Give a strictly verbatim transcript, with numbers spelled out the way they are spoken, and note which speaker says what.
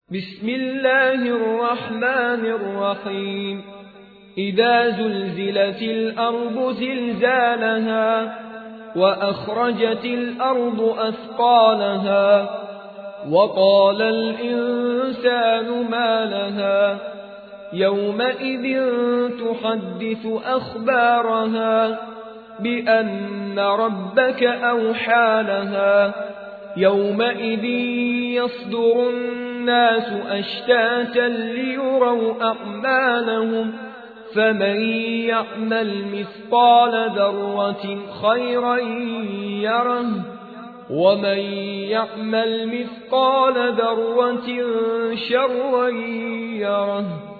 Speaker 1: بسم الله الرحمن الرحيم إذا زلزلت الأرض زلزالها وأخرجت الأرض أثقالها وقال الإنسان ما لها يومئذ تحدث أخبارها بأن ربك أوحى لها يومئذ يصدر الناس أشتاتا ليروا أعمالهم فمن يعمل مثقال ذرة خيرا يره ومن يعمل مثقال ذرة شرا يره.